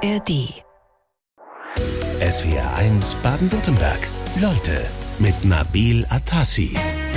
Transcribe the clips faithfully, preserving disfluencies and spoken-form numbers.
R D. S W R eins Baden-Württemberg. Leute mit Nabil Atassi.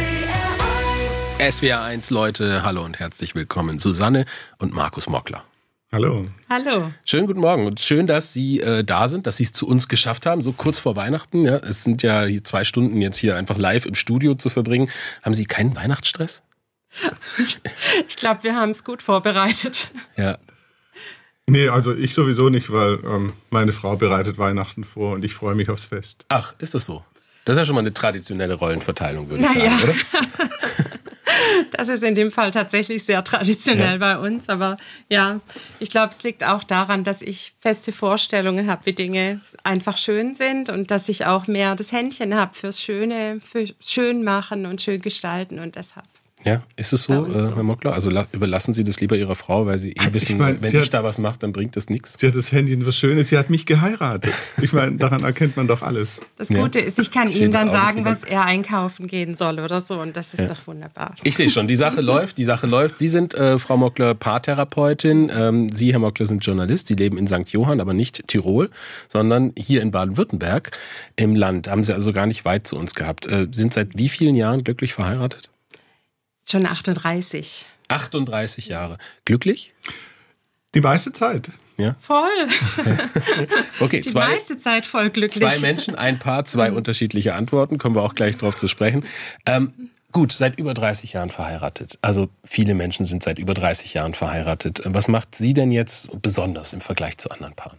S W R eins Leute, hallo und herzlich willkommen. Susanne und Markus Mockler. Hallo. Hallo. Schönen guten Morgen und schön, dass Sie äh, da sind, dass Sie es zu uns geschafft haben, so kurz vor Weihnachten. Ja, es sind ja zwei Stunden jetzt hier einfach live im Studio zu verbringen. Haben Sie keinen Weihnachtsstress? Ich glaube, wir haben es gut vorbereitet. Ja. Nee, also ich sowieso nicht, weil ähm, meine Frau bereitet Weihnachten vor und ich freue mich aufs Fest. Ach, ist das so? Das ist ja schon mal eine traditionelle Rollenverteilung, würde ich naja. sagen, oder? Das ist in dem Fall tatsächlich sehr traditionell ja. bei uns. Aber ja, ich glaube, es liegt auch daran, dass ich feste Vorstellungen habe, wie Dinge einfach schön sind und dass ich auch mehr das Händchen habe fürs Schöne, für schön machen und schön gestalten und deshalb. Ja, ist es so, äh, Herr Mockler? Also la- überlassen Sie das lieber Ihrer Frau, weil Sie eh wissen, ich mein, wenn ich hat, da was mache, dann bringt das nichts. Sie hat das Händchen für Schönes, sie hat mich geheiratet. Ich meine, daran erkennt man doch alles. Das Gute ja. ist, ich kann ich ihm dann sagen, was er einkaufen gehen soll oder so und das ist ja. doch wunderbar. Ich sehe schon, die Sache läuft, die Sache läuft. Sie sind, äh, Frau Mockler, Paartherapeutin. Ähm, Sie, Herr Mockler, sind Journalist. Sie leben in Sankt Johann, aber nicht Tirol, sondern hier in Baden-Württemberg im Land. Haben Sie also gar nicht weit zu uns gehabt. Äh, sind seit wie vielen Jahren glücklich verheiratet? Schon achtunddreißig. achtunddreißig Jahre. Glücklich? Die meiste Zeit. Ja. Voll. Okay, Die zwei, meiste Zeit voll glücklich. Zwei Menschen, ein Paar, zwei mhm. unterschiedliche Antworten. Kommen wir auch gleich drauf zu sprechen. Ähm, gut, seit über dreißig Jahren verheiratet. Also viele Menschen sind seit über dreißig Jahren verheiratet. Was macht Sie denn jetzt besonders im Vergleich zu anderen Paaren?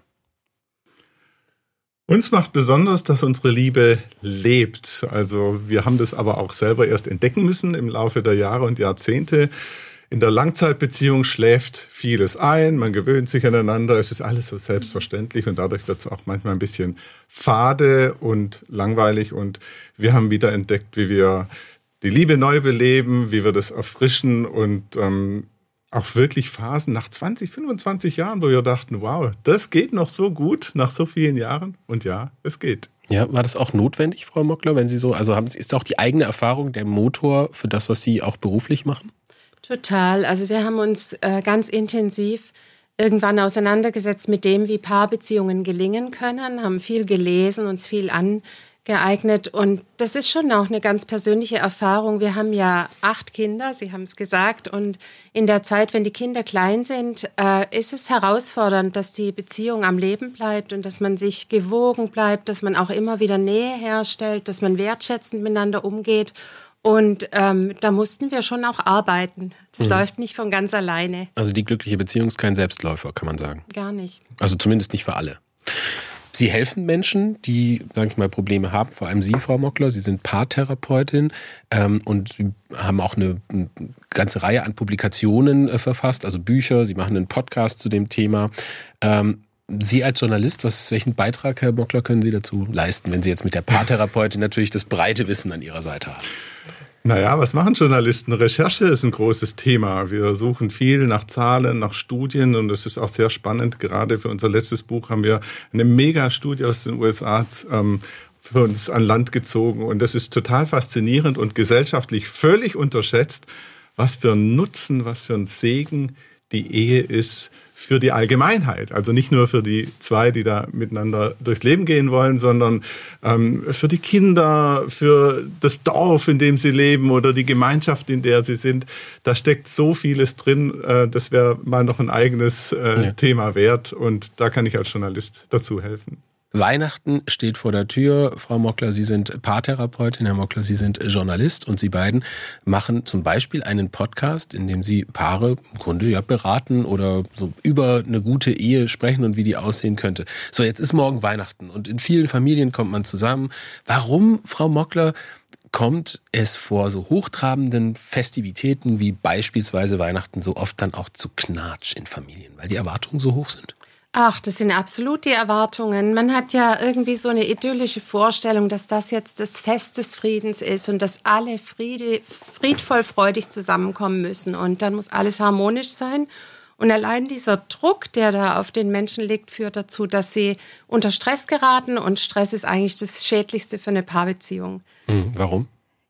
Uns macht besonders, dass unsere Liebe lebt. Also wir haben das aber auch selber erst entdecken müssen im Laufe der Jahre und Jahrzehnte. In der Langzeitbeziehung schläft vieles ein, man gewöhnt sich aneinander, es ist alles so selbstverständlich und dadurch wird es auch manchmal ein bisschen fade und langweilig. Und wir haben wieder entdeckt, wie wir die Liebe neu beleben, wie wir das erfrischen und ähm, auch wirklich Phasen nach zwanzig, fünfundzwanzig Jahren, wo wir dachten, wow, das geht noch so gut nach so vielen Jahren. Und ja, es geht. Ja, war das auch notwendig, Frau Mockler, wenn Sie so, also haben Sie, ist auch die eigene Erfahrung der Motor für das, was Sie auch beruflich machen? Total. Also wir haben uns äh, ganz intensiv irgendwann auseinandergesetzt mit dem, wie Paarbeziehungen gelingen können, haben viel gelesen, uns viel an geeignet und das ist schon auch eine ganz persönliche Erfahrung. Wir haben ja acht Kinder, Sie haben es gesagt, und in der Zeit, wenn die Kinder klein sind, äh, ist es herausfordernd, dass die Beziehung am Leben bleibt und dass man sich gewogen bleibt, dass man auch immer wieder Nähe herstellt, dass man wertschätzend miteinander umgeht und ähm, da mussten wir schon auch arbeiten. Das mhm. läuft nicht von ganz alleine. Also die glückliche Beziehung ist kein Selbstläufer, kann man sagen. Gar nicht. Also zumindest nicht für alle. Sie helfen Menschen, die, sage ich mal, Probleme haben, vor allem Sie, Frau Mockler. Sie sind Paartherapeutin ähm, und Sie haben auch eine, eine ganze Reihe an Publikationen äh, verfasst, also Bücher. Sie machen einen Podcast zu dem Thema. Ähm, Sie als Journalist, was, welchen Beitrag, Herr Mockler, können Sie dazu leisten, wenn Sie jetzt mit der Paartherapeutin natürlich das breite Wissen an Ihrer Seite haben? Naja, was machen Journalisten? Recherche ist ein großes Thema. Wir suchen viel nach Zahlen, nach Studien und das ist auch sehr spannend. Gerade für unser letztes Buch haben wir eine Mega-Studie aus den U S A ähm, für uns an Land gezogen und das ist total faszinierend und gesellschaftlich völlig unterschätzt, was für ein Nutzen, was für ein Segen die Ehe ist für die Allgemeinheit. Also nicht nur für die zwei, die da miteinander durchs Leben gehen wollen, sondern ähm, für die Kinder, für das Dorf, in dem sie leben oder die Gemeinschaft, in der sie sind. Da steckt so vieles drin, äh, das wäre mal noch ein eigenes äh, ja. Thema wert und da kann ich als Journalist dazu helfen. Weihnachten steht vor der Tür. Frau Mockler, Sie sind Paartherapeutin, Herr Mockler, Sie sind Journalist und Sie beiden machen zum Beispiel einen Podcast, in dem Sie Paare im Grunde ja beraten oder so über eine gute Ehe sprechen und wie die aussehen könnte. So, jetzt ist morgen Weihnachten und in vielen Familien kommt man zusammen. Warum, Frau Mockler, kommt es vor so hochtrabenden Festivitäten wie beispielsweise Weihnachten so oft dann auch zu Knatsch in Familien, weil die Erwartungen so hoch sind? Ach, das sind absolut die Erwartungen. Man hat ja irgendwie so eine idyllische Vorstellung, dass das jetzt das Fest des Friedens ist und dass alle Friede, friedvoll, freudig zusammenkommen müssen. Und dann muss alles harmonisch sein. Und allein dieser Druck, der da auf den Menschen liegt, führt dazu, dass sie unter Stress geraten. Und Stress ist eigentlich das Schädlichste für eine Paarbeziehung. Mhm, warum?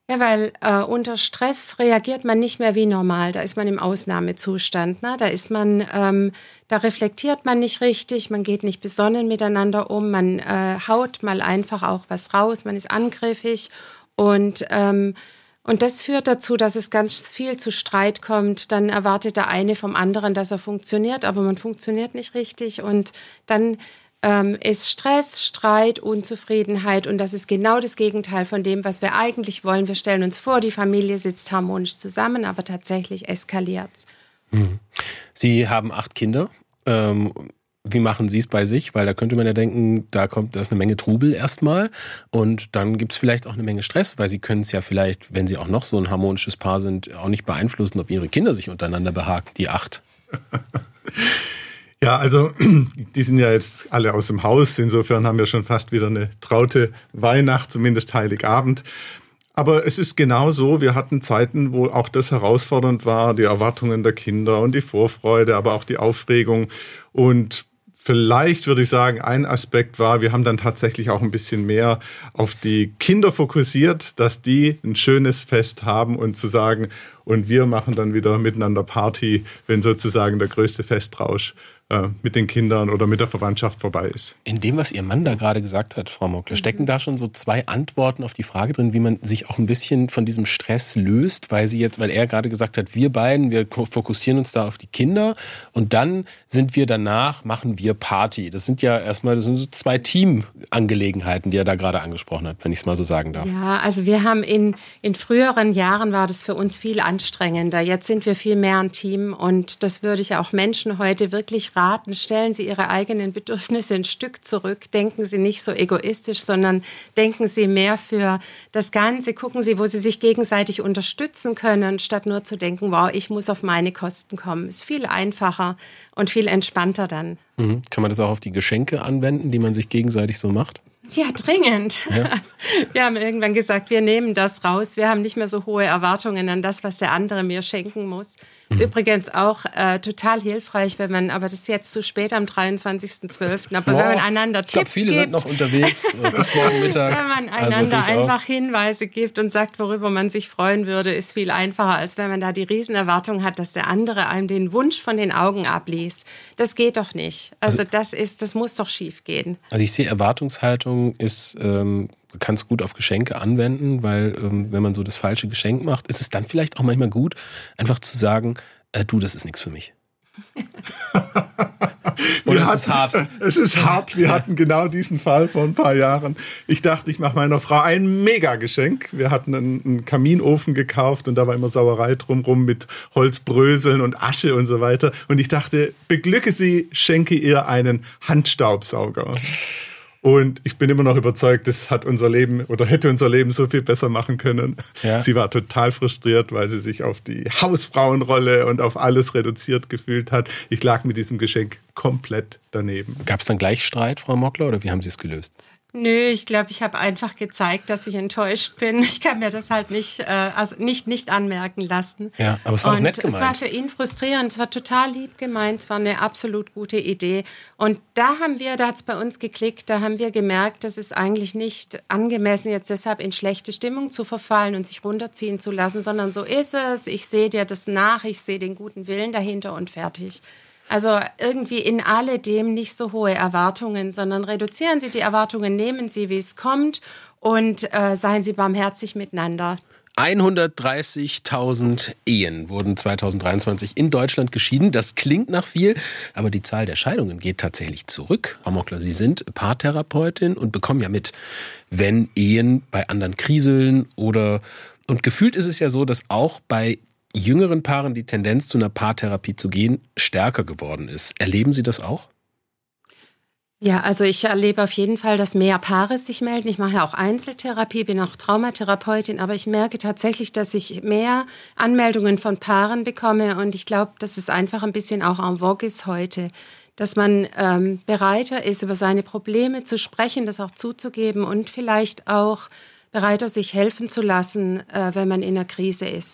Ja, weil äh, unter Stress reagiert man nicht mehr wie normal. Da ist man im Ausnahmezustand. Ne? Da ist man, ähm, da reflektiert man nicht richtig, man geht nicht besonnen miteinander um, man äh, haut mal einfach auch was raus, man ist angriffig und ähm, und das führt dazu, dass es ganz viel zu Streit kommt. Dann erwartet der eine vom anderen, dass er funktioniert, aber man funktioniert nicht richtig und dann ähm, ist Stress, Streit, Unzufriedenheit und das ist genau das Gegenteil von dem, was wir eigentlich wollen. Wir stellen uns vor, die Familie sitzt harmonisch zusammen, aber tatsächlich eskaliert's. Mhm. Sie haben acht Kinder. Ähm, wie machen Sie es bei sich? Weil da könnte man ja denken, da kommt da ist eine Menge Trubel erstmal und dann gibt es vielleicht auch eine Menge Stress, weil Sie können es ja vielleicht, wenn Sie auch noch so ein harmonisches Paar sind, auch nicht beeinflussen, ob Ihre Kinder sich untereinander behaken, die acht. Ja, also die sind ja jetzt alle aus dem Haus. Insofern haben wir schon fast wieder eine traute Weihnacht, zumindest Heiligabend. Aber es ist genau so, wir hatten Zeiten, wo auch das herausfordernd war, die Erwartungen der Kinder und die Vorfreude, aber auch die Aufregung. Und vielleicht würde ich sagen, ein Aspekt war, wir haben dann tatsächlich auch ein bisschen mehr auf die Kinder fokussiert, dass die ein schönes Fest haben und zu sagen, und wir machen dann wieder miteinander Party, wenn sozusagen der größte Festrausch äh, mit den Kindern oder mit der Verwandtschaft vorbei ist. In dem, was Ihr Mann da gerade gesagt hat, Frau Mockler, stecken da schon so zwei Antworten auf die Frage drin, wie man sich auch ein bisschen von diesem Stress löst, weil Sie jetzt, weil er gerade gesagt hat, wir beiden, wir fokussieren uns da auf die Kinder und dann sind wir danach, machen wir Party. Das sind ja erstmal, das sind so zwei Teamangelegenheiten, die er da gerade angesprochen hat, wenn ich es mal so sagen darf. Ja, also wir haben in, in früheren Jahren war das für uns viel anstrengender. Jetzt sind wir viel mehr ein Team und das würde ich auch Menschen heute wirklich raten. Stellen Sie Ihre eigenen Bedürfnisse ein Stück zurück. Denken Sie nicht so egoistisch, sondern denken Sie mehr für das Ganze. Gucken Sie, wo Sie sich gegenseitig unterstützen können, statt nur zu denken, wow, ich muss auf meine Kosten kommen. Ist viel einfacher und viel entspannter dann. Mhm. Kann man das auch auf die Geschenke anwenden, die man sich gegenseitig so macht? Ja, dringend. Ja. Wir haben irgendwann gesagt, wir nehmen das raus. Wir haben nicht mehr so hohe Erwartungen an das, was der andere mir schenken muss. Ist mhm. übrigens auch äh, total hilfreich, wenn man, aber das ist jetzt zu spät am dreiundzwanzigsten zwölften Aber oh, wenn man einander Tipps ich glaub, viele gibt. Sind noch unterwegs bis morgen Mittag. Wenn man einander also einfach Hinweise gibt und sagt, worüber man sich freuen würde, ist viel einfacher, als wenn man da die Riesenerwartung hat, dass der andere einem den Wunsch von den Augen abliest. Das geht doch nicht. Also, also das ist, das muss doch schief gehen. Also ich sehe Erwartungshaltung ist, ähm, man kann es gut auf Geschenke anwenden, weil ähm, wenn man so das falsche Geschenk macht, ist es dann vielleicht auch manchmal gut, einfach zu sagen, äh, du, das ist nichts für mich. Oder es ist hart. Es ist hart. Wir hatten genau diesen Fall vor ein paar Jahren. Ich dachte, ich mache meiner Frau ein Mega-Geschenk. Wir hatten einen, einen Kaminofen gekauft und da war immer Sauerei drumrum mit Holzbröseln und Asche und so weiter. Und ich dachte, beglücke sie, schenke ihr einen Handstaubsauger. Und ich bin immer noch überzeugt, das hat unser Leben oder hätte unser Leben so viel besser machen können. Ja. Sie war total frustriert, weil sie sich auf die Hausfrauenrolle und auf alles reduziert gefühlt hat. Ich lag mit diesem Geschenk komplett daneben. Gab es dann gleich Streit, Frau Mockler, oder wie haben Sie es gelöst? Nö, ich glaube, ich habe einfach gezeigt, dass ich enttäuscht bin. Ich kann mir das halt nicht, äh, also nicht, nicht anmerken lassen. Ja, aber es war auch nett gemeint. Es war für ihn frustrierend, es war total lieb gemeint, es war eine absolut gute Idee. Und da haben wir, da hat es bei uns geklickt, da haben wir gemerkt, das ist eigentlich nicht angemessen, jetzt deshalb in schlechte Stimmung zu verfallen und sich runterziehen zu lassen, sondern so ist es, ich sehe dir das nach, ich sehe den guten Willen dahinter und fertig. Also irgendwie in alledem nicht so hohe Erwartungen, sondern reduzieren Sie die Erwartungen, nehmen Sie, wie es kommt und äh, seien Sie barmherzig miteinander. hundertdreißigtausend Ehen wurden zweitausenddreiundzwanzig in Deutschland geschieden. Das klingt nach viel, aber die Zahl der Scheidungen geht tatsächlich zurück. Frau Mockler, Sie sind Paartherapeutin und bekommen ja mit, wenn Ehen bei anderen kriseln oder... Und gefühlt ist es ja so, dass auch bei jüngeren Paaren die Tendenz, zu einer Paartherapie zu gehen, stärker geworden ist. Erleben Sie das auch? Ja, also ich erlebe auf jeden Fall, dass mehr Paare sich melden. Ich mache ja auch Einzeltherapie, bin auch Traumatherapeutin, aber ich merke tatsächlich, dass ich mehr Anmeldungen von Paaren bekomme und ich glaube, dass es einfach ein bisschen auch en vogue ist heute, dass man ähm, bereiter ist, über seine Probleme zu sprechen, das auch zuzugeben und vielleicht auch bereiter, sich helfen zu lassen, äh, wenn man in einer Krise ist.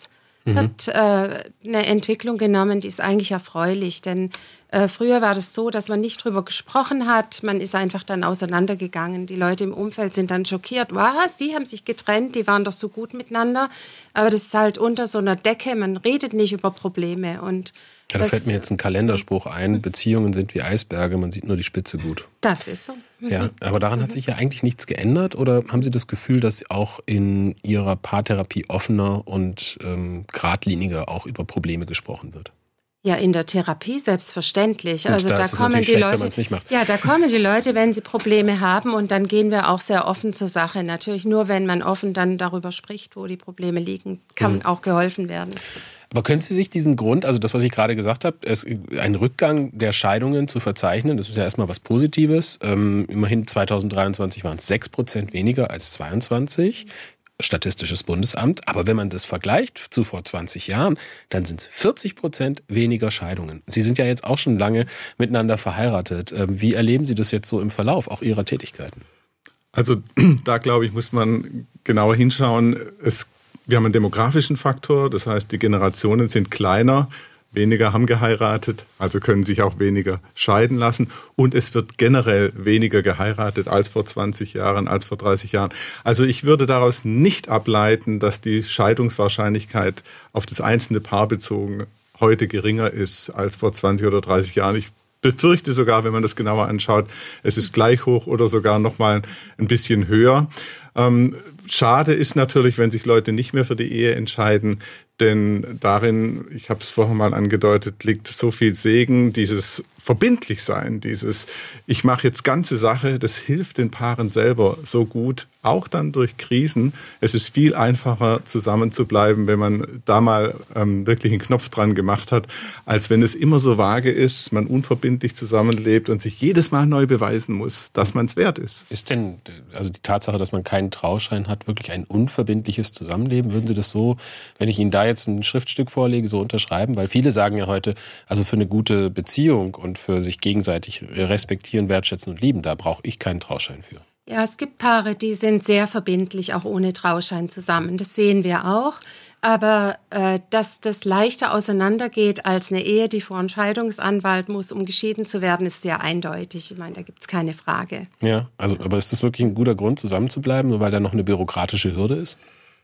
Es mhm. hat äh, eine Entwicklung genommen, die ist eigentlich erfreulich, denn äh, früher war das so, dass man nicht drüber gesprochen hat, man ist einfach dann auseinandergegangen. Die Leute im Umfeld sind dann schockiert, was, die haben sich getrennt, die waren doch so gut miteinander, aber das ist halt unter so einer Decke, man redet nicht über Probleme und ja, da fällt mir jetzt ein Kalenderspruch ein, Beziehungen sind wie Eisberge, man sieht nur die Spitze gut. Das ist so. Mhm. Ja, aber daran hat sich ja eigentlich nichts geändert oder haben Sie das Gefühl, dass auch in Ihrer Paartherapie offener und ähm, geradliniger auch über Probleme gesprochen wird? Ja, in der Therapie selbstverständlich. Gut, also da, da kommen die schlecht, Leute, nicht macht. ja, da kommen die Leute, wenn sie Probleme haben und dann gehen wir auch sehr offen zur Sache. Natürlich nur, wenn man offen dann darüber spricht, wo die Probleme liegen, kann mhm. auch geholfen werden. Aber können Sie sich diesen Grund, also das, was ich gerade gesagt habe, es, ein Rückgang der Scheidungen zu verzeichnen, das ist ja erstmal was Positives. Ähm, immerhin zweitausenddreiundzwanzig waren es sechs Prozent weniger als zweiundzwanzig. Statistisches Bundesamt. Aber wenn man das vergleicht zu vor zwanzig Jahren, dann sind es vierzig Prozent weniger Scheidungen. Sie sind ja jetzt auch schon lange miteinander verheiratet. Wie erleben Sie das jetzt so im Verlauf auch Ihrer Tätigkeiten? Also da, glaube ich, muss man genauer hinschauen. Es, wir haben einen demografischen Faktor, das heißt, die Generationen sind kleiner. Weniger haben geheiratet, also können sich auch weniger scheiden lassen. Und es wird generell weniger geheiratet als vor zwanzig Jahren, als vor dreißig Jahren. Also ich würde daraus nicht ableiten, dass die Scheidungswahrscheinlichkeit auf das einzelne Paar bezogen heute geringer ist als vor zwanzig oder dreißig Jahren. Ich befürchte sogar, wenn man das genauer anschaut, es ist gleich hoch oder sogar noch mal ein bisschen höher. Ähm, schade ist natürlich, wenn sich Leute nicht mehr für die Ehe entscheiden, denn darin, ich habe es vorher mal angedeutet, liegt so viel Segen, dieses Verbindlichsein, dieses ich mache jetzt ganze Sache, das hilft den Paaren selber so gut, auch dann durch Krisen. Es ist viel einfacher zusammen zu bleiben, wenn man da mal ähm, wirklich einen Knopf dran gemacht hat, als wenn es immer so vage ist, man unverbindlich zusammenlebt und sich jedes Mal neu beweisen muss, dass man es wert ist. Ist denn also die Tatsache, dass man keinen Trauschein hat, wirklich ein unverbindliches Zusammenleben? Würden Sie das so, wenn ich Ihnen da jetzt ein Schriftstück vorlege, so unterschreiben? Weil viele sagen ja heute, also für eine gute Beziehung und für sich gegenseitig respektieren, wertschätzen und lieben, da brauche ich keinen Trauschein für. Ja, es gibt Paare, die sind sehr verbindlich, auch ohne Trauschein zusammen. Das sehen wir auch. Aber äh, dass das leichter auseinandergeht als eine Ehe, die vor einen Scheidungsanwalt muss, um geschieden zu werden, ist sehr eindeutig. Ich meine, da gibt es keine Frage. Ja, also aber ist das wirklich ein guter Grund, zusammenzubleiben, nur weil da noch eine bürokratische Hürde ist?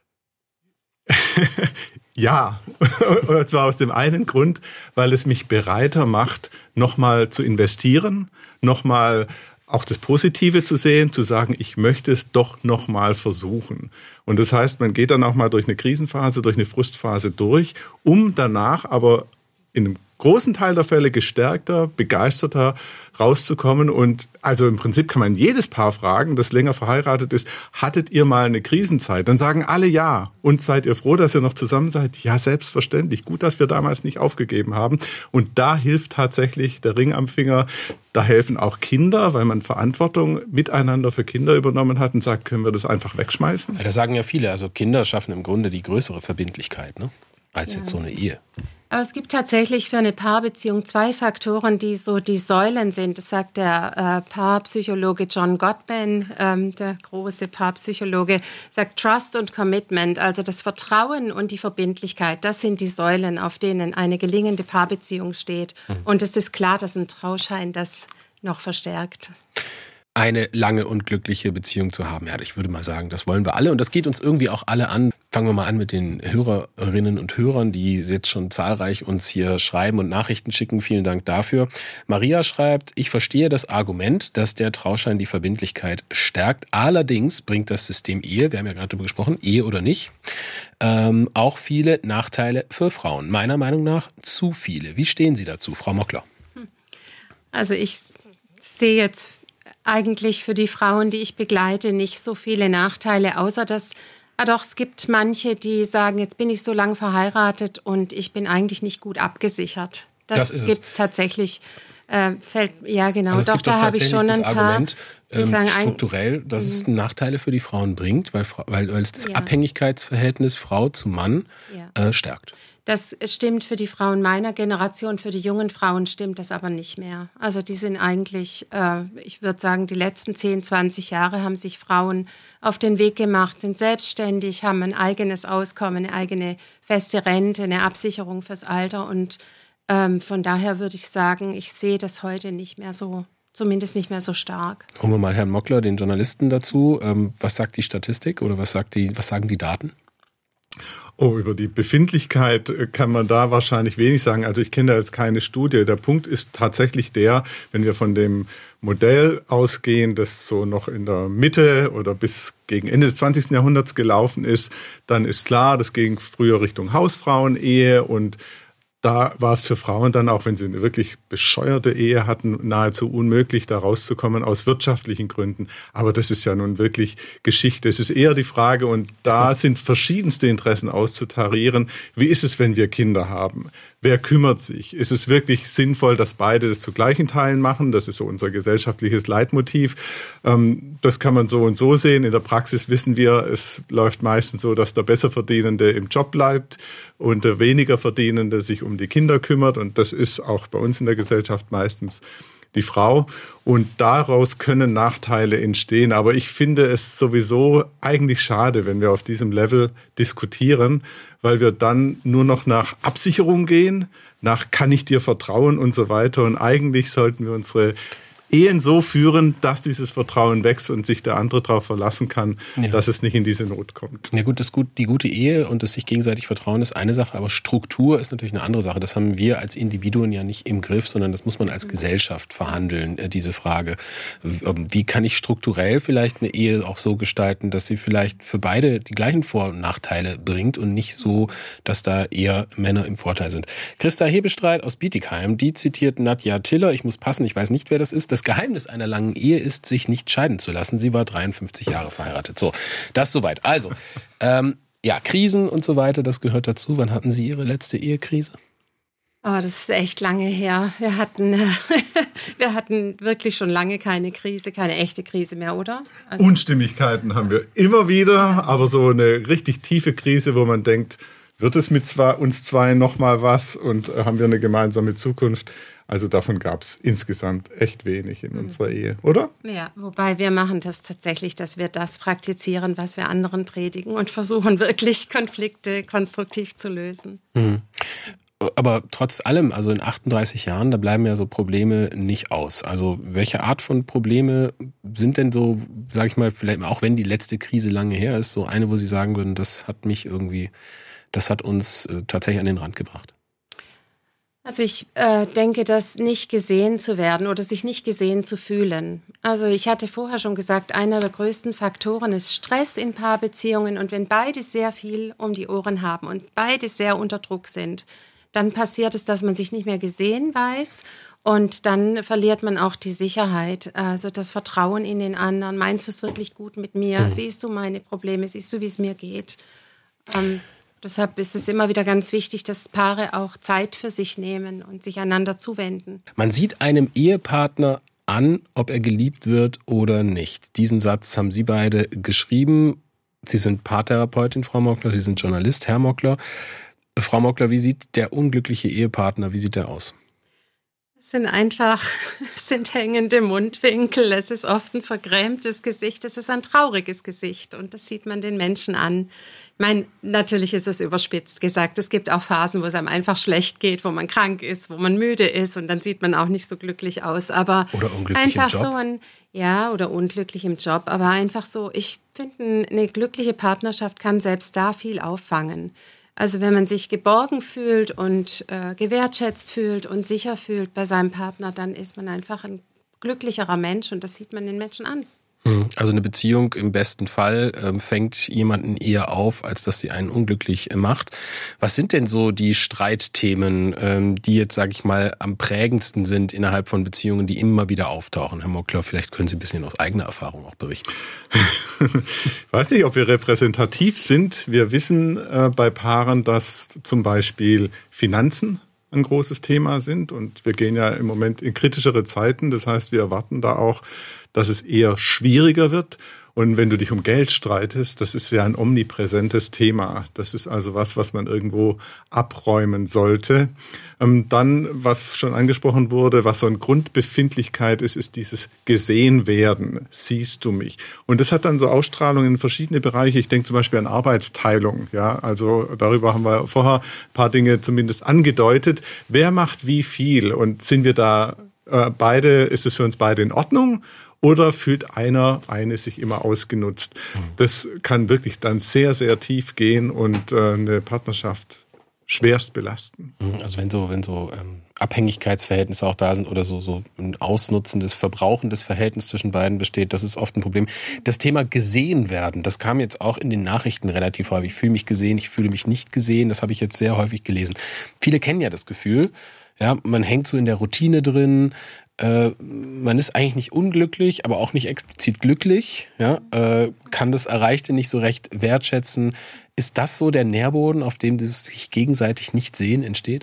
Ja, und zwar aus dem einen Grund, weil es mich bereiter macht, nochmal zu investieren, nochmal auch das Positive zu sehen, zu sagen, ich möchte es doch nochmal versuchen. Und das heißt, man geht dann auch mal durch eine Krisenphase, durch eine Frustphase durch, um danach aber in einem großen Teil der Fälle gestärkter, begeisterter rauszukommen. Und also im Prinzip kann man jedes Paar fragen, das länger verheiratet ist, hattet ihr mal eine Krisenzeit? Dann sagen alle ja. Und seid ihr froh, dass ihr noch zusammen seid? Ja, selbstverständlich. Gut, dass wir damals nicht aufgegeben haben. Und da hilft tatsächlich der Ring am Finger. Da helfen auch Kinder, weil man Verantwortung miteinander für Kinder übernommen hat und sagt, können wir das einfach wegschmeißen? Ja, das sagen ja viele. Also Kinder schaffen im Grunde die größere Verbindlichkeit, ne? als ja. jetzt so eine Ehe. Aber es gibt tatsächlich für eine Paarbeziehung zwei Faktoren, die so die Säulen sind. Das sagt der äh, Paarpsychologe John Gottman, ähm, der große Paarpsychologe, sagt Trust und Commitment, also das Vertrauen und die Verbindlichkeit. Das sind die Säulen, auf denen eine gelingende Paarbeziehung steht. Mhm. Und es ist klar, dass ein Trauschein das noch verstärkt. Eine lange und glückliche Beziehung zu haben. Ja, ich würde mal sagen, das wollen wir alle und das geht uns irgendwie auch alle an. Fangen wir mal an mit den Hörerinnen und Hörern, die jetzt schon zahlreich uns hier schreiben und Nachrichten schicken. Vielen Dank dafür. Maria schreibt, ich verstehe das Argument, dass der Trauschein die Verbindlichkeit stärkt. Allerdings bringt das System Ehe, wir haben ja gerade darüber gesprochen, Ehe oder nicht, ähm, auch viele Nachteile für Frauen. Meiner Meinung nach zu viele. Wie stehen Sie dazu, Frau Mockler? Also ich sehe jetzt eigentlich für die Frauen, die ich begleite, nicht so viele Nachteile, außer dass, ah doch, es gibt manche, die sagen, jetzt bin ich so lang verheiratet und ich bin eigentlich nicht gut abgesichert. Das, das gibt es tatsächlich. Äh, fällt, ja, genau. Also doch, da habe ich schon ein paar. Argument, ähm, sagen, strukturell, dass es Nachteile für die Frauen bringt, weil, weil, weil es das ja. Abhängigkeitsverhältnis Frau zu Mann ja. äh, stärkt. Das stimmt für die Frauen meiner Generation, für die jungen Frauen stimmt das aber nicht mehr. Also die sind eigentlich, äh, ich würde sagen, die letzten zehn, zwanzig Jahre haben sich Frauen auf den Weg gemacht, sind selbstständig, haben ein eigenes Auskommen, eine eigene feste Rente, eine Absicherung fürs Alter. Und ähm, von daher würde ich sagen, ich sehe das heute nicht mehr so, zumindest nicht mehr so stark. Holen wir mal Herrn Mockler, den Journalisten, dazu. Ähm, was sagt die Statistik oder was sagt die, was sagen die Daten? Oh, über die Befindlichkeit kann man da wahrscheinlich wenig sagen. Also ich kenne da jetzt keine Studie. Der Punkt ist tatsächlich der, wenn wir von dem Modell ausgehen, das so noch in der Mitte oder bis gegen Ende des zwanzigsten Jahrhunderts gelaufen ist, dann ist klar, das ging früher Richtung Hausfrauenehe und da war es für Frauen dann auch, wenn sie eine wirklich bescheuerte Ehe hatten, nahezu unmöglich, da rauszukommen aus wirtschaftlichen Gründen. Aber das ist ja nun wirklich Geschichte. Es ist eher die Frage, und da sind verschiedenste Interessen auszutarieren. Wie ist es, wenn wir Kinder haben? Wer kümmert sich? Ist es wirklich sinnvoll, dass beide das zu gleichen Teilen machen? Das ist so unser gesellschaftliches Leitmotiv. Das kann man so und so sehen. In der Praxis wissen wir, es läuft meistens so, dass der Besserverdienende im Job bleibt und der weniger Verdienende sich um die Kinder kümmert. Und das ist auch bei uns in der Gesellschaft meistens die Frau. Und daraus können Nachteile entstehen. Aber ich finde es sowieso eigentlich schade, wenn wir auf diesem Level diskutieren, weil wir dann nur noch nach Absicherung gehen, nach kann ich dir vertrauen und so weiter. Und eigentlich sollten wir unsere Ehen so führen, dass dieses Vertrauen wächst und sich der andere darauf verlassen kann, ja, dass es nicht in diese Not kommt. Ja gut, das gut, die gute Ehe und das sich gegenseitig vertrauen ist eine Sache, aber Struktur ist natürlich eine andere Sache. Das haben wir als Individuen ja nicht im Griff, sondern das muss man als Gesellschaft verhandeln, diese Frage. Wie kann ich strukturell vielleicht eine Ehe auch so gestalten, dass sie vielleicht für beide die gleichen Vor- und Nachteile bringt und nicht so, dass da eher Männer im Vorteil sind. Christa Hebestreit aus Bietigheim, die zitiert Nadja Tiller, ich muss passen, ich weiß nicht, wer das ist. Das Geheimnis einer langen Ehe ist, sich nicht scheiden zu lassen. Sie war dreiundfünfzig Jahre verheiratet. So, das soweit. Also, ähm, ja, Krisen und so weiter, das gehört dazu. Wann hatten Sie Ihre letzte Ehekrise? Oh, das ist echt lange her. Wir hatten, wir hatten wirklich schon lange keine Krise, keine echte Krise mehr, oder? Also Unstimmigkeiten haben wir immer wieder, aber so eine richtig tiefe Krise, wo man denkt, wird es mit zwei, uns zwei nochmal was und haben wir eine gemeinsame Zukunft? Also davon gab es insgesamt echt wenig in mhm. unserer Ehe, oder? Ja, wobei wir machen das tatsächlich, dass wir das praktizieren, was wir anderen predigen und versuchen wirklich Konflikte konstruktiv zu lösen. Mhm. Aber trotz allem, also in achtunddreißig Jahren, da bleiben ja so Probleme nicht aus. Also welche Art von Probleme sind denn so, sag ich mal, vielleicht auch wenn die letzte Krise lange her ist, so eine, wo Sie sagen würden, das hat mich irgendwie, das hat uns äh, tatsächlich an den Rand gebracht? Also ich äh, denke, dass nicht gesehen zu werden oder sich nicht gesehen zu fühlen. Also ich hatte vorher schon gesagt, einer der größten Faktoren ist Stress in Paarbeziehungen. Und wenn beide sehr viel um die Ohren haben und beide sehr unter Druck sind, dann passiert es, dass man sich nicht mehr gesehen weiß und dann verliert man auch die Sicherheit, also das Vertrauen in den anderen. Meinst du es wirklich gut mit mir? Mhm. Siehst du meine Probleme? Siehst du, wie es mir geht? Ähm, deshalb ist es immer wieder ganz wichtig, dass Paare auch Zeit für sich nehmen und sich einander zuwenden. Man sieht einem Ehepartner an, ob er geliebt wird oder nicht. Diesen Satz haben Sie beide geschrieben. Sie sind Paartherapeutin, Frau Mockler, Sie sind Journalist, Herr Mockler. Frau Mockler, wie sieht der unglückliche Ehepartner, wie sieht der aus? Es sind einfach, es sind hängende Mundwinkel, es ist oft ein vergrämtes Gesicht, es ist ein trauriges Gesicht und das sieht man den Menschen an. Ich meine, natürlich ist es überspitzt gesagt, es gibt auch Phasen, wo es einem einfach schlecht geht, wo man krank ist, wo man müde ist und dann sieht man auch nicht so glücklich aus, aber oder unglücklich einfach im Job. so ein, ja, oder unglücklich im Job, aber einfach so, ich finde, eine glückliche Partnerschaft kann selbst da viel auffangen. Also wenn man sich geborgen fühlt und äh, gewertschätzt fühlt und sicher fühlt bei seinem Partner, dann ist man einfach ein glücklicherer Mensch und das sieht man den Menschen an. Also eine Beziehung im besten Fall ähm, fängt jemanden eher auf, als dass sie einen unglücklich macht. Was sind denn so die Streitthemen, ähm, die jetzt, sage ich mal, am prägendsten sind innerhalb von Beziehungen, die immer wieder auftauchen? Herr Mockler, vielleicht können Sie ein bisschen aus eigener Erfahrung auch berichten. Ich weiß nicht, ob wir repräsentativ sind. Wir wissen äh, bei Paaren, dass zum Beispiel Finanzen ein großes Thema sind und wir gehen ja im Moment in kritischere Zeiten. Das heißt, wir erwarten da auch, dass es eher schwieriger wird Und wenn du dich um Geld streitest, das ist ja ein omnipräsentes Thema. Das ist also was, was man irgendwo abräumen sollte. Dann, was schon angesprochen wurde, was so eine Grundbefindlichkeit ist, ist dieses Gesehenwerden. Siehst du mich? Und das hat dann so Ausstrahlungen in verschiedene Bereiche. Ich denke zum Beispiel an Arbeitsteilung. Ja, also darüber haben wir vorher ein paar Dinge zumindest angedeutet. Wer macht wie viel? Und sind wir da äh, beide, ist es für uns beide in Ordnung? Oder fühlt einer, eine sich immer ausgenutzt? Das kann wirklich dann sehr, sehr tief gehen und äh, eine Partnerschaft schwerst belasten. Also wenn so, wenn so ähm, Abhängigkeitsverhältnisse auch da sind oder so, so ein ausnutzendes, verbrauchendes Verhältnis zwischen beiden besteht, das ist oft ein Problem. Das Thema gesehen werden, das kam jetzt auch in den Nachrichten relativ häufig. Ich fühle mich gesehen, ich fühle mich nicht gesehen, das habe ich jetzt sehr häufig gelesen. Viele kennen ja das Gefühl, ja, man hängt so in der Routine drin, äh, man ist eigentlich nicht unglücklich, aber auch nicht explizit glücklich, ja, äh, kann das Erreichte nicht so recht wertschätzen. Ist das so der Nährboden, auf dem dieses sich gegenseitig nicht sehen entsteht?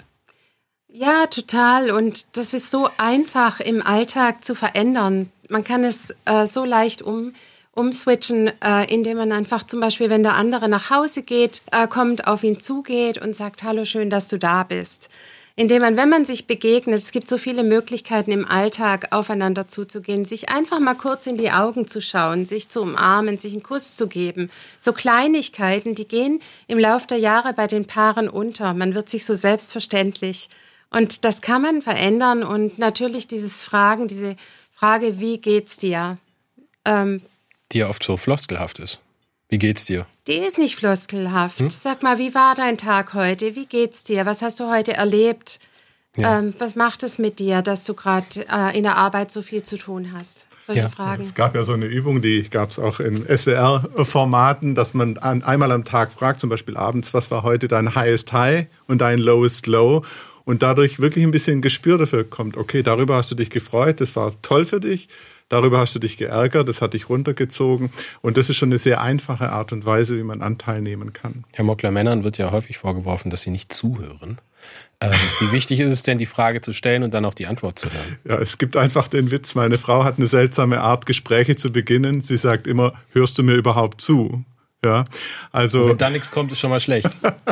Ja, total. Und das ist so einfach im Alltag zu verändern. Man kann es äh, so leicht um, umswitchen, äh, indem man einfach zum Beispiel, wenn der andere nach Hause geht, äh, kommt, auf ihn zugeht und sagt, hallo, schön, dass du da bist. Indem man, wenn man sich begegnet, es gibt so viele Möglichkeiten im Alltag, aufeinander zuzugehen, sich einfach mal kurz in die Augen zu schauen, sich zu umarmen, sich einen Kuss zu geben. So Kleinigkeiten, die gehen im Laufe der Jahre bei den Paaren unter. Man wird sich so selbstverständlich. Und das kann man verändern. Und natürlich dieses Fragen, diese Frage, wie geht's dir? Ähm, die ja oft so floskelhaft ist. Wie geht's dir? Die ist nicht floskelhaft. Hm? Sag mal, wie war dein Tag heute? Wie geht's dir? Was hast du heute erlebt? Ja. Ähm, was macht es mit dir, dass du gerade äh, in der Arbeit so viel zu tun hast? Solche ja. Fragen. Es gab ja so eine Übung, die gab es auch in S W R-Formaten, dass man an, einmal am Tag fragt, zum Beispiel abends, was war heute dein Highest High und dein Lowest Low? Und dadurch wirklich ein bisschen Gespür dafür kommt, okay, darüber hast du dich gefreut, das war toll für dich. Darüber hast du dich geärgert, das hat dich runtergezogen. Und das ist schon eine sehr einfache Art und Weise, wie man Anteil nehmen kann. Herr Mockler, Männern wird ja häufig vorgeworfen, dass sie nicht zuhören. Ähm, wie wichtig ist es denn, die Frage zu stellen und dann auch die Antwort zu hören? Ja, es gibt einfach den Witz, meine Frau hat eine seltsame Art, Gespräche zu beginnen. Sie sagt immer, hörst du mir überhaupt zu? Ja, also. Und wenn da nichts kommt, ist schon mal schlecht.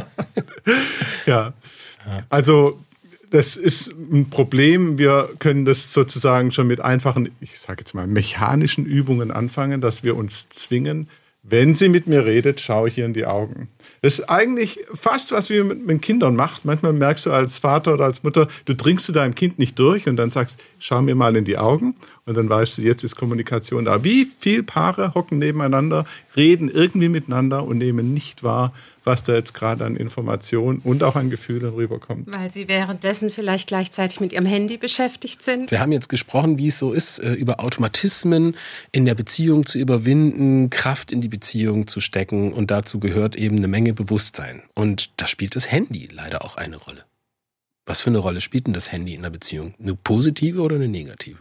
ja, also das ist ein Problem. Wir können das sozusagen schon mit einfachen, ich sage jetzt mal, mechanischen Übungen anfangen, dass wir uns zwingen, wenn sie mit mir redet, schaue ich ihr in die Augen. Das ist eigentlich fast, was wir mit, mit Kindern macht. Manchmal merkst du als Vater oder als Mutter, du dringst du deinem Kind nicht durch und dann sagst, schau mir mal in die Augen. Und dann weißt du, jetzt ist Kommunikation da. Wie viele Paare hocken nebeneinander, reden irgendwie miteinander und nehmen nicht wahr, was da jetzt gerade an Informationen und auch an Gefühlen rüberkommt. Weil sie währenddessen vielleicht gleichzeitig mit ihrem Handy beschäftigt sind. Wir haben jetzt gesprochen, wie es so ist, über Automatismen in der Beziehung zu überwinden, Kraft in die Beziehung zu stecken. Und dazu gehört eben eine Menge Bewusstsein. Und da spielt das Handy leider auch eine Rolle. Was für eine Rolle spielt denn das Handy in der Beziehung? Eine positive oder eine negative?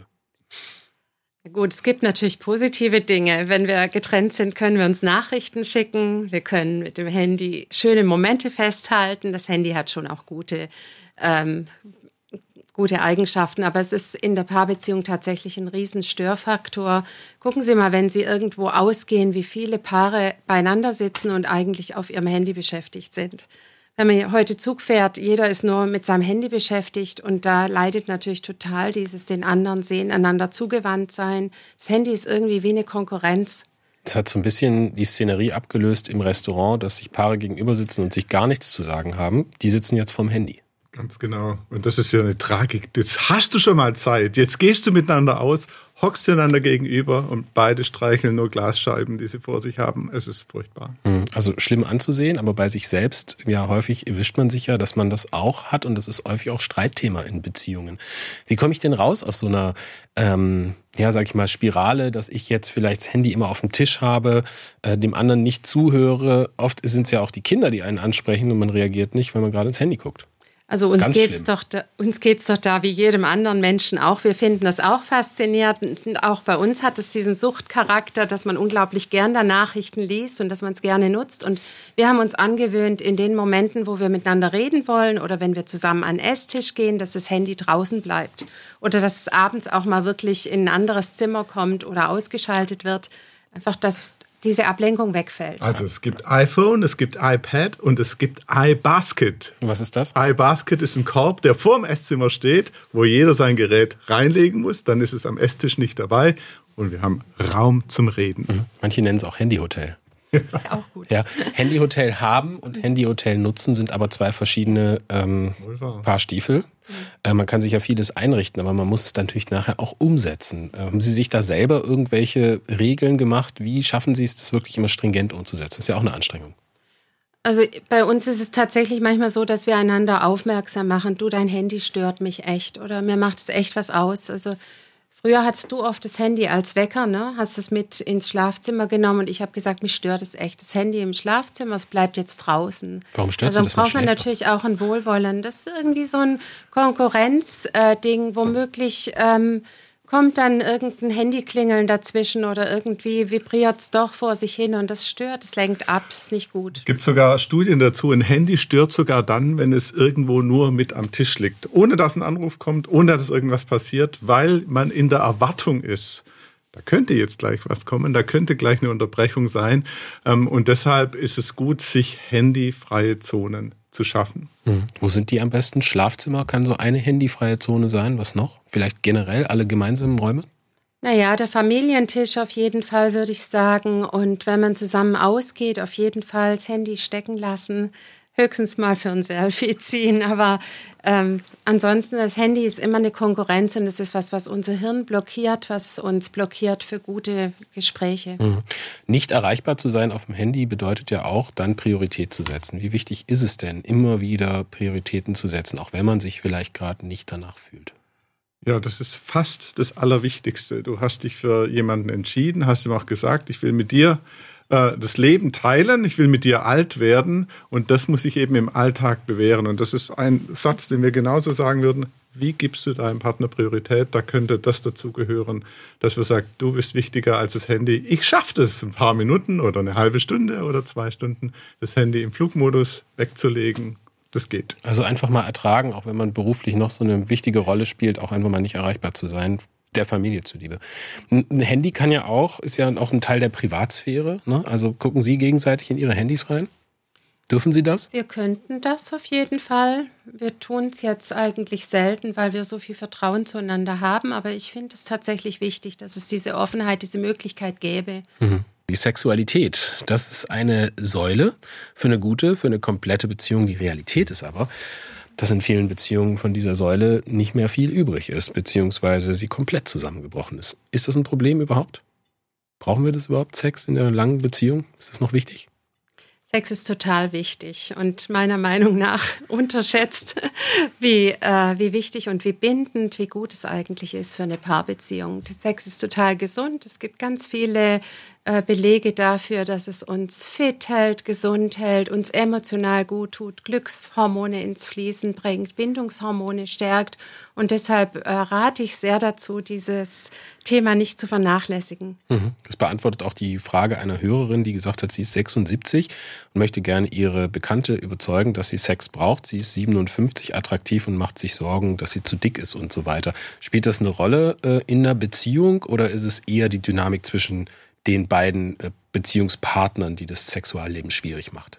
Gut, es gibt natürlich positive Dinge. Wenn wir getrennt sind, können wir uns Nachrichten schicken. Wir können mit dem Handy schöne Momente festhalten. Das Handy hat schon auch gute, ähm, gute Eigenschaften. Aber es ist in der Paarbeziehung tatsächlich ein Riesenstörfaktor. Gucken Sie mal, wenn Sie irgendwo ausgehen, wie viele Paare beieinander sitzen und eigentlich auf ihrem Handy beschäftigt sind. Wenn man heute Zug fährt, jeder ist nur mit seinem Handy beschäftigt und da leidet natürlich total dieses den anderen sehen, einander zugewandt sein. Das Handy ist irgendwie wie eine Konkurrenz. Es hat so ein bisschen die Szenerie abgelöst im Restaurant, dass sich Paare gegenüber sitzen und sich gar nichts zu sagen haben. Die sitzen jetzt vorm Handy. Ganz genau. Und das ist ja eine Tragik. Jetzt hast du schon mal Zeit. Jetzt gehst du miteinander aus, hockst einander gegenüber und beide streicheln nur Glasscheiben, die sie vor sich haben. Es ist furchtbar. Also schlimm anzusehen, aber bei sich selbst, ja, häufig erwischt man sich ja, dass man das auch hat und das ist häufig auch Streitthema in Beziehungen. Wie komme ich denn raus aus so einer, ähm, ja, sag ich mal, Spirale, dass ich jetzt vielleicht das Handy immer auf dem Tisch habe, äh, dem anderen nicht zuhöre? Oft sind es ja auch die Kinder, die einen ansprechen und man reagiert nicht, wenn man gerade ins Handy guckt. Also uns geht's doch da, uns geht's doch da wie jedem anderen Menschen auch. Wir finden das auch faszinierend. Und auch bei uns hat es diesen Suchtcharakter, dass man unglaublich gern da Nachrichten liest und dass man es gerne nutzt. Und wir haben uns angewöhnt, in den Momenten, wo wir miteinander reden wollen oder wenn wir zusammen an den Esstisch gehen, dass das Handy draußen bleibt. Oder dass es abends auch mal wirklich in ein anderes Zimmer kommt oder ausgeschaltet wird. Einfach, dass diese Ablenkung wegfällt. Also es gibt iPhone, es gibt iPad und es gibt iBasket. Was ist das? iBasket ist ein Korb, der vor dem Esszimmer steht, wo jeder sein Gerät reinlegen muss. Dann ist es am Esstisch nicht dabei und wir haben Raum zum Reden. Mhm. Manche nennen es auch Handyhotel. Das ist auch gut. Ja, Handyhotel haben und Handyhotel nutzen sind aber zwei verschiedene ähm, Paar Stiefel. Mhm. Äh, man kann sich ja vieles einrichten, aber man muss es dann natürlich nachher auch umsetzen. Äh, haben Sie sich da selber irgendwelche Regeln gemacht? Wie schaffen Sie es, das wirklich immer stringent umzusetzen? Das ist ja auch eine Anstrengung. Also bei uns ist es tatsächlich manchmal so, dass wir einander aufmerksam machen. Du, dein Handy stört mich echt oder mir macht es echt was aus. Also früher hattest du oft das Handy als Wecker, ne? Hast es mit ins Schlafzimmer genommen und ich habe gesagt, mich stört es echt. Das Handy im Schlafzimmer, es bleibt jetzt draußen. Warum stört also Sie das? Also braucht man natürlich auch ein Wohlwollen. Das ist irgendwie so ein Konkurrenzding, womöglich ähm, kommt dann irgendein Handyklingeln dazwischen oder irgendwie vibriert es doch vor sich hin und das stört, das lenkt ab, das ist nicht gut. Es gibt sogar Studien dazu, ein Handy stört sogar dann, wenn es irgendwo nur mit am Tisch liegt, ohne dass ein Anruf kommt, ohne dass irgendwas passiert, weil man in der Erwartung ist. Da könnte jetzt gleich was kommen, da könnte gleich eine Unterbrechung sein und deshalb ist es gut, sich handyfreie Zonen zu schaffen. Hm. Wo sind die am besten? Schlafzimmer kann so eine handyfreie Zone sein. Was noch? Vielleicht generell alle gemeinsamen Räume? Naja, der Familientisch auf jeden Fall, würde ich sagen. Und wenn man zusammen ausgeht, auf jeden Fall das Handy stecken lassen. Höchstens mal für ein Selfie ziehen. Aber ähm, ansonsten, das Handy ist immer eine Konkurrenz und es ist was, was unser Hirn blockiert, was uns blockiert für gute Gespräche. Mhm. Nicht erreichbar zu sein auf dem Handy bedeutet ja auch, dann Priorität zu setzen. Wie wichtig ist es denn, immer wieder Prioritäten zu setzen, auch wenn man sich vielleicht gerade nicht danach fühlt? Ja, das ist fast das Allerwichtigste. Du hast dich für jemanden entschieden, hast ihm auch gesagt, ich will mit dir das Leben teilen, ich will mit dir alt werden und das muss sich eben im Alltag bewähren. Und das ist ein Satz, den wir genauso sagen würden, wie gibst du deinem Partner Priorität? Da könnte das dazu gehören, dass wir sagen, du bist wichtiger als das Handy. Ich schaffe das, ein paar Minuten oder eine halbe Stunde oder zwei Stunden, das Handy im Flugmodus wegzulegen. Das geht. Also einfach mal ertragen, auch wenn man beruflich noch so eine wichtige Rolle spielt, auch einfach mal nicht erreichbar zu sein, der Familie zuliebe. Ein Handy kann ja auch, ist ja auch ein Teil der Privatsphäre, ne? Also gucken Sie gegenseitig in Ihre Handys rein? Dürfen Sie das? Wir könnten das auf jeden Fall. Wir tun es jetzt eigentlich selten, weil wir so viel Vertrauen zueinander haben. Aber ich finde es tatsächlich wichtig, dass es diese Offenheit, diese Möglichkeit gäbe. Mhm. Die Sexualität, das ist eine Säule für eine gute, für eine komplette Beziehung. Die Realität ist aber, dass in vielen Beziehungen von dieser Säule nicht mehr viel übrig ist, beziehungsweise sie komplett zusammengebrochen ist. Ist das ein Problem überhaupt? Brauchen wir das überhaupt, Sex in einer langen Beziehung? Ist das noch wichtig? Sex ist total wichtig und meiner Meinung nach unterschätzt, wie, äh, wie wichtig und wie bindend, wie gut es eigentlich ist für eine Paarbeziehung. Sex ist total gesund. Es gibt ganz viele äh, Belege dafür, dass es uns fit hält, gesund hält, uns emotional gut tut, Glückshormone ins Fließen bringt, Bindungshormone stärkt. Und deshalb äh, rate ich sehr dazu, dieses Thema nicht zu vernachlässigen. Das beantwortet auch die Frage einer Hörerin, die gesagt hat, sie ist sechsundsiebzig und möchte gerne ihre Bekannte überzeugen, dass sie Sex braucht. Sie ist siebenundfünfzig, attraktiv und macht sich Sorgen, dass sie zu dick ist und so weiter. Spielt das eine Rolle äh, in einer Beziehung oder ist es eher die Dynamik zwischen den beiden äh, Beziehungspartnern, die das Sexualleben schwierig macht?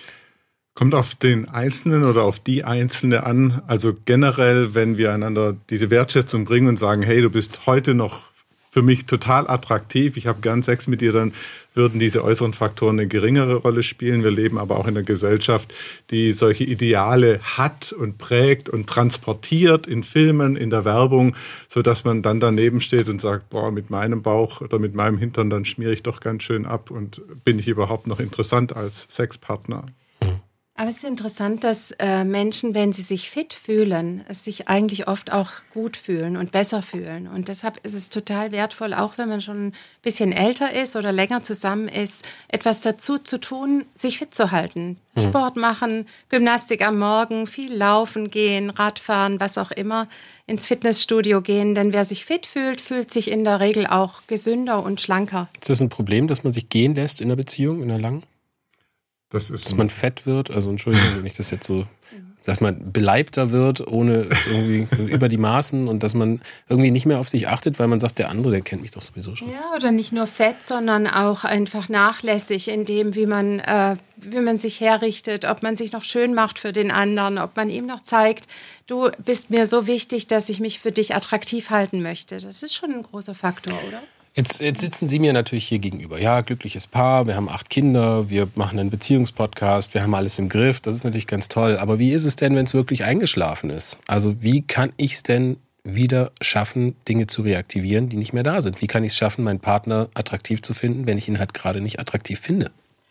Kommt auf den Einzelnen oder auf die Einzelne an. Also generell, wenn wir einander diese Wertschätzung bringen und sagen, hey, du bist heute noch für mich total attraktiv, ich habe gern Sex mit dir, dann würden diese äußeren Faktoren eine geringere Rolle spielen. Wir leben aber auch in einer Gesellschaft, die solche Ideale hat und prägt und transportiert in Filmen, in der Werbung, sodass man dann daneben steht und sagt, boah, mit meinem Bauch oder mit meinem Hintern, dann schmiere ich doch ganz schön ab und bin ich überhaupt noch interessant als Sexpartner? Aber es ist interessant, dass äh, Menschen, wenn sie sich fit fühlen, es sich eigentlich oft auch gut fühlen und besser fühlen. Und deshalb ist es total wertvoll, auch wenn man schon ein bisschen älter ist oder länger zusammen ist, etwas dazu zu tun, sich fit zu halten. Mhm. Sport machen, Gymnastik am Morgen, viel laufen gehen, Radfahren, was auch immer, ins Fitnessstudio gehen. Denn wer sich fit fühlt, fühlt sich in der Regel auch gesünder und schlanker. Ist das ein Problem, dass man sich gehen lässt in einer Beziehung, in einer langen? Das ist Dass man fett wird, also Entschuldigung, wenn ich das jetzt so Dass man beleibter wird, ohne irgendwie über die Maßen und dass man irgendwie nicht mehr auf sich achtet, weil man sagt, der andere, der kennt mich doch sowieso schon. Ja, oder nicht nur fett, sondern auch einfach nachlässig in dem, wie man, äh, wie man sich herrichtet, ob man sich noch schön macht für den anderen, ob man ihm noch zeigt, du bist mir so wichtig, dass ich mich für dich attraktiv halten möchte. Das ist schon ein großer Faktor, oder? Jetzt, jetzt sitzen Sie mir natürlich hier gegenüber. Ja, glückliches Paar, wir haben acht Kinder, wir machen einen Beziehungspodcast, wir haben alles im Griff, das ist natürlich ganz toll. Aber wie ist es denn, wenn es wirklich eingeschlafen ist? Also wie kann ich es denn wieder schaffen, Dinge zu reaktivieren, die nicht mehr da sind? Wie kann ich es schaffen, meinen Partner attraktiv zu finden, wenn ich ihn halt gerade nicht attraktiv finde?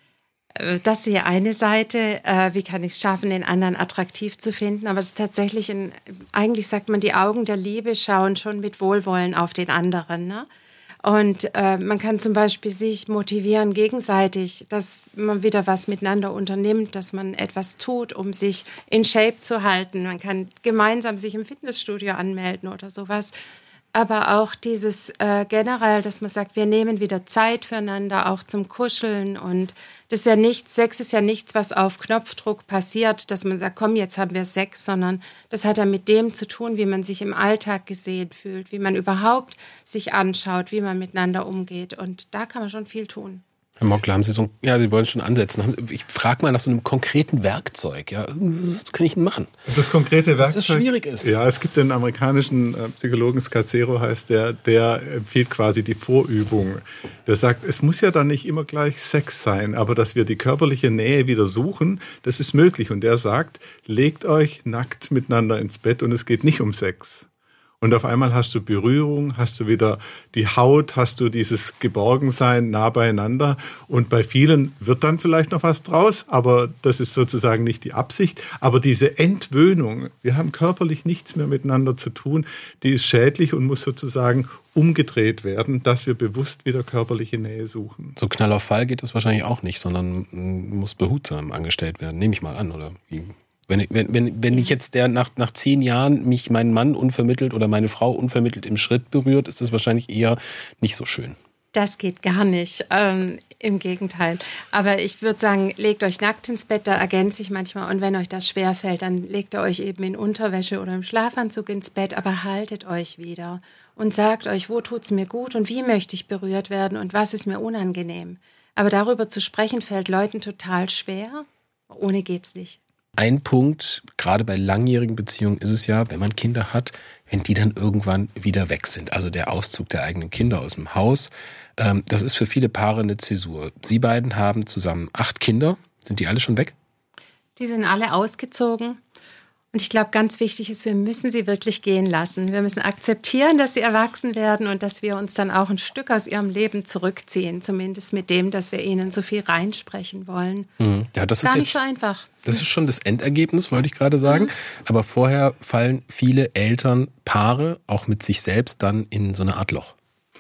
Das ist ja eine Seite, äh, wie kann ich es schaffen, den anderen attraktiv zu finden. Aber es ist tatsächlich, ein, eigentlich sagt man, die Augen der Liebe schauen schon mit Wohlwollen auf den anderen, ne? Und äh, man kann zum Beispiel sich motivieren gegenseitig, dass man wieder was miteinander unternimmt, dass man etwas tut, um sich in Shape zu halten. Man kann gemeinsam sich im Fitnessstudio anmelden oder sowas. Aber auch dieses äh, generell, dass man sagt, wir nehmen wieder Zeit füreinander, auch zum Kuscheln. Und das ist ja nichts, Sex ist ja nichts, was auf Knopfdruck passiert, dass man sagt, komm, jetzt haben wir Sex, sondern das hat ja mit dem zu tun, wie man sich im Alltag gesehen fühlt, wie man überhaupt sich anschaut, wie man miteinander umgeht. Und da kann man schon viel tun. Herr Mockler, haben Sie so, ja, Sie wollen schon ansetzen. Ich frage mal nach so einem konkreten Werkzeug. Ja, was kann ich denn machen? Das konkrete Werkzeug, dass das schwierig ist. Ja, es gibt den amerikanischen Psychologen, Scarsero heißt der, der empfiehlt quasi die Vorübung. Der sagt, es muss ja dann nicht immer gleich Sex sein, aber dass wir die körperliche Nähe wieder suchen, das ist möglich. Und der sagt, legt euch nackt miteinander ins Bett und es geht nicht um Sex. Und auf einmal hast du Berührung, hast du wieder die Haut, hast du dieses Geborgensein nah beieinander. Und bei vielen wird dann vielleicht noch was draus, aber das ist sozusagen nicht die Absicht. Aber diese Entwöhnung, wir haben körperlich nichts mehr miteinander zu tun, die ist schädlich und muss sozusagen umgedreht werden, dass wir bewusst wieder körperliche Nähe suchen. So Knall auf Fall geht das wahrscheinlich auch nicht, sondern muss behutsam angestellt werden, nehme ich mal an, oder wie? Wenn, wenn, wenn, wenn ich jetzt der nach, nach zehn Jahren mich mein Mann unvermittelt oder meine Frau unvermittelt im Schritt berührt, ist das wahrscheinlich eher nicht so schön. Das geht gar nicht, ähm, im Gegenteil. Aber ich würde sagen, legt euch nackt ins Bett, da ergänze ich manchmal. Und wenn euch das schwerfällt, dann legt ihr euch eben in Unterwäsche oder im Schlafanzug ins Bett, aber haltet euch wieder und sagt euch, wo tut's mir gut und wie möchte ich berührt werden und was ist mir unangenehm. Aber darüber zu sprechen, fällt Leuten total schwer. Ohne geht's nicht. Ein Punkt, gerade bei langjährigen Beziehungen ist es ja, wenn man Kinder hat, wenn die dann irgendwann wieder weg sind. Also der Auszug der eigenen Kinder aus dem Haus. Ähm, das ist für viele Paare eine Zäsur. Sie beiden haben zusammen acht Kinder. Sind die alle schon weg? Die sind alle ausgezogen. Und ich glaube, ganz wichtig ist, wir müssen sie wirklich gehen lassen. Wir müssen akzeptieren, dass sie erwachsen werden und dass wir uns dann auch ein Stück aus ihrem Leben zurückziehen. Zumindest mit dem, dass wir ihnen so viel reinsprechen wollen. Mhm. Ja, das Gar ist nicht jetzt, so einfach. Das ist schon das Endergebnis, wollte ich gerade sagen. Mhm. Aber vorher fallen viele Eltern, Paare, auch mit sich selbst dann in so eine Art Loch.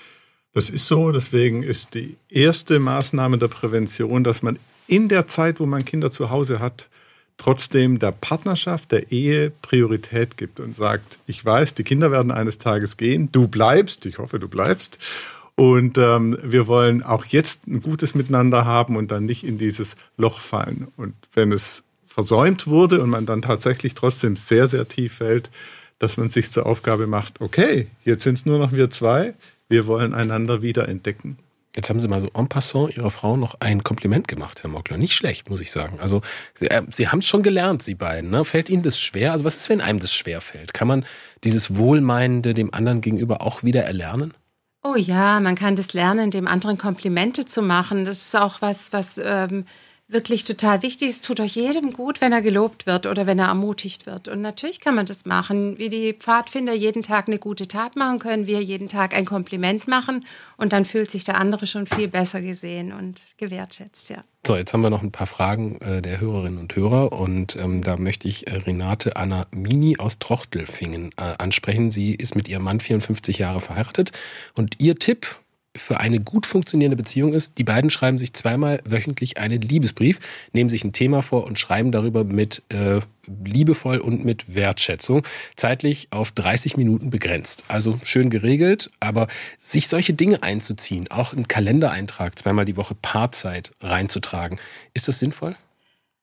Das ist so. Deswegen ist die erste Maßnahme der Prävention, dass man in der Zeit, wo man Kinder zu Hause hat, trotzdem der Partnerschaft, der Ehe Priorität gibt und sagt, ich weiß, die Kinder werden eines Tages gehen, du bleibst, ich hoffe, du bleibst. Und ähm, wir wollen auch jetzt ein gutes Miteinander haben und dann nicht in dieses Loch fallen. Und wenn es versäumt wurde und man dann tatsächlich trotzdem sehr, sehr tief fällt, dass man sich zur Aufgabe macht, okay, jetzt sind es nur noch wir zwei, wir wollen einander wiederentdecken. Jetzt haben Sie mal so en passant Ihrer Frau noch ein Kompliment gemacht, Herr Mockler. Nicht schlecht, muss ich sagen. Also Sie, äh, Sie haben es schon gelernt, Sie beiden. Ne? Fällt Ihnen das schwer? Also was ist, wenn einem das schwer fällt? Kann man dieses Wohlmeinende dem anderen gegenüber auch wieder erlernen? Oh ja, man kann das lernen, dem anderen Komplimente zu machen. Das ist auch was, was ähm, wirklich total wichtig ist. Tut euch jedem gut, wenn er gelobt wird oder wenn er ermutigt wird. Und natürlich kann man das machen. Wie die Pfadfinder jeden Tag eine gute Tat machen, können wir jeden Tag ein Kompliment machen. Und dann fühlt sich der andere schon viel besser gesehen und gewertschätzt, ja. So, jetzt haben wir noch ein paar Fragen äh, der Hörerinnen und Hörer. Und ähm, da möchte ich äh, Renate Anna Mini aus Trochtelfingen äh, ansprechen. Sie ist mit ihrem Mann vierundfünfzig Jahre verheiratet. Und ihr Tipp für eine gut funktionierende Beziehung ist, die beiden schreiben sich zweimal wöchentlich einen Liebesbrief, nehmen sich ein Thema vor und schreiben darüber mit äh, liebevoll und mit Wertschätzung, zeitlich auf dreißig Minuten begrenzt. Also schön geregelt, aber sich solche Dinge einzuziehen, auch einen Kalendereintrag, zweimal die Woche Paarzeit reinzutragen, ist das sinnvoll?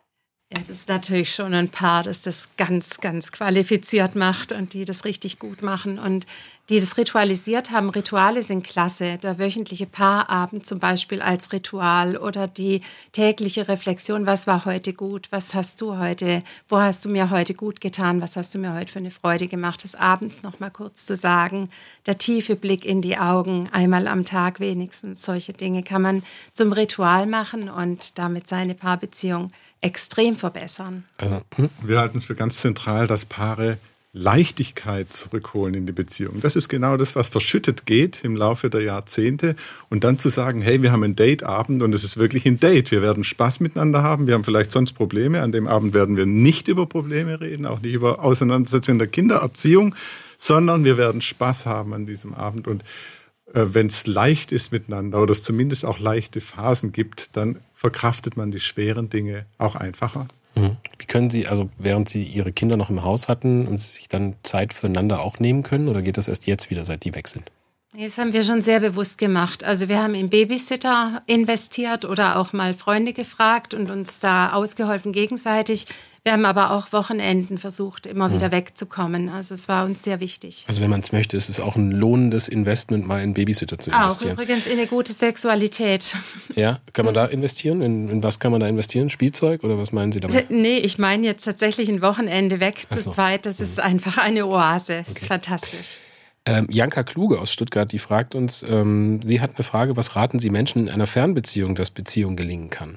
Ja, das ist natürlich schon ein Paar, das das ganz, ganz qualifiziert macht und die das richtig gut machen und die das ritualisiert haben. Rituale sind klasse. Der wöchentliche Paarabend zum Beispiel als Ritual oder die tägliche Reflexion. Was war heute gut? Was hast du heute? Wo hast du mir heute gut getan? Was hast du mir heute für eine Freude gemacht? Das abends noch mal kurz zu sagen. Der tiefe Blick in die Augen, einmal am Tag wenigstens. Solche Dinge kann man zum Ritual machen und damit seine Paarbeziehung extrem verbessern. Also, hm? Wir halten es für ganz zentral, dass Paare Leichtigkeit zurückholen in die Beziehung. Das ist genau das, was verschüttet geht im Laufe der Jahrzehnte. Und dann zu sagen, hey, wir haben einen Dateabend und es ist wirklich ein Date. Wir werden Spaß miteinander haben. Wir haben vielleicht sonst Probleme. An dem Abend werden wir nicht über Probleme reden, auch nicht über Auseinandersetzungen der Kindererziehung, sondern wir werden Spaß haben an diesem Abend. Und äh, wenn es leicht ist miteinander oder es zumindest auch leichte Phasen gibt, dann verkraftet man die schweren Dinge auch einfacher. Wie können Sie, also während Sie Ihre Kinder noch im Haus hatten und sich dann Zeit füreinander auch nehmen können, oder geht das erst jetzt wieder, seit die weg sind? Das haben wir schon sehr bewusst gemacht. Also wir haben in Babysitter investiert oder auch mal Freunde gefragt und uns da ausgeholfen gegenseitig. Wir haben aber auch Wochenenden versucht, immer wieder wegzukommen. Also es war uns sehr wichtig. Also wenn man es möchte, ist es auch ein lohnendes Investment, mal in Babysitter zu investieren. Auch übrigens in eine gute Sexualität. Ja, kann man da investieren? In, in was kann man da investieren? Spielzeug oder was meinen Sie damit? Nee, ich meine jetzt tatsächlich ein Wochenende weg zu so. zweit. Das ist einfach eine Oase. Das ist fantastisch. Ähm, Janka Kluge aus Stuttgart, die fragt uns, ähm, sie hat eine Frage, was raten Sie Menschen in einer Fernbeziehung, dass Beziehung gelingen kann?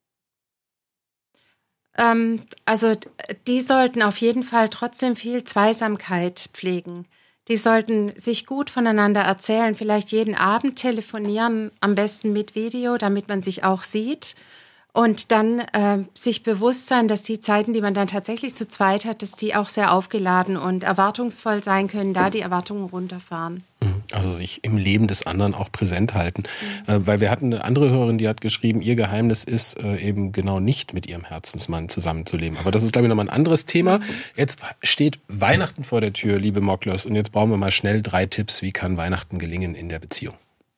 Ähm, also die sollten auf jeden Fall trotzdem viel Zweisamkeit pflegen. Die sollten sich gut voneinander erzählen, vielleicht jeden Abend telefonieren, am besten mit Video, damit man sich auch sieht. Und dann äh, sich bewusst sein, dass die Zeiten, die man dann tatsächlich zu zweit hat, dass die auch sehr aufgeladen und erwartungsvoll sein können, da die Erwartungen runterfahren. Also sich im Leben des anderen auch präsent halten. Mhm. Äh, weil wir hatten eine andere Hörerin, die hat geschrieben, ihr Geheimnis ist äh, eben genau nicht mit ihrem Herzensmann zusammenzuleben. Aber das ist, glaube ich, nochmal ein anderes Thema. Jetzt steht Weihnachten vor der Tür, liebe Moklers. Und jetzt brauchen wir mal schnell drei Tipps, wie kann Weihnachten gelingen in der Beziehung.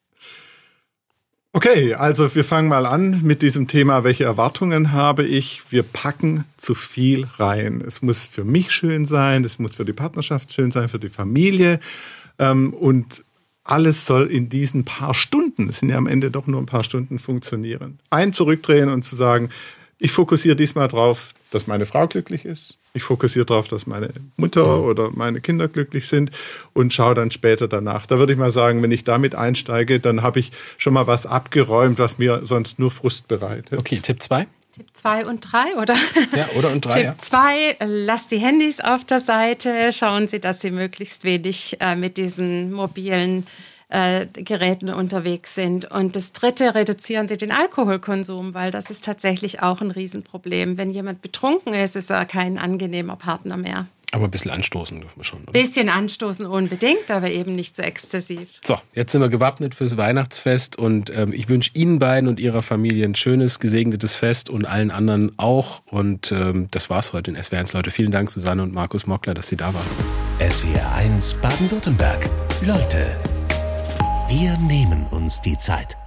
Okay, also wir fangen mal an mit diesem Thema, welche Erwartungen habe ich? Wir packen zu viel rein. Es muss für mich schön sein, es muss für die Partnerschaft schön sein, für die Familie. Und alles soll in diesen paar Stunden, es sind ja am Ende doch nur ein paar Stunden, funktionieren. Ein zurückdrehen und zu sagen, ich fokussiere diesmal drauf, dass meine Frau glücklich ist. Ich fokussiere darauf, dass meine Mutter oder meine Kinder glücklich sind und schaue dann später danach. Da würde ich mal sagen, wenn ich damit einsteige, dann habe ich schon mal was abgeräumt, was mir sonst nur Frust bereitet. Okay, Tipp zwei. Tipp zwei und drei, oder? Ja, oder und drei, Tipp zwei, ja. Lasst die Handys auf der Seite. Schauen Sie, dass Sie möglichst wenig äh, mit diesen mobilen äh, Geräten unterwegs sind. Und das dritte, reduzieren Sie den Alkoholkonsum, weil das ist tatsächlich auch ein Riesenproblem. Wenn jemand betrunken ist, ist er kein angenehmer Partner mehr. Aber ein bisschen anstoßen dürfen wir schon. Ein bisschen anstoßen unbedingt, aber eben nicht so exzessiv. So, jetzt sind wir gewappnet fürs Weihnachtsfest und ähm, ich wünsche Ihnen beiden und Ihrer Familie ein schönes, gesegnetes Fest und allen anderen auch. Und ähm, das war's heute in S W R eins, Leute. Vielen Dank, Susanne und Markus Mockler, dass Sie da waren. S W R eins Baden-Württemberg. Leute, wir nehmen uns die Zeit.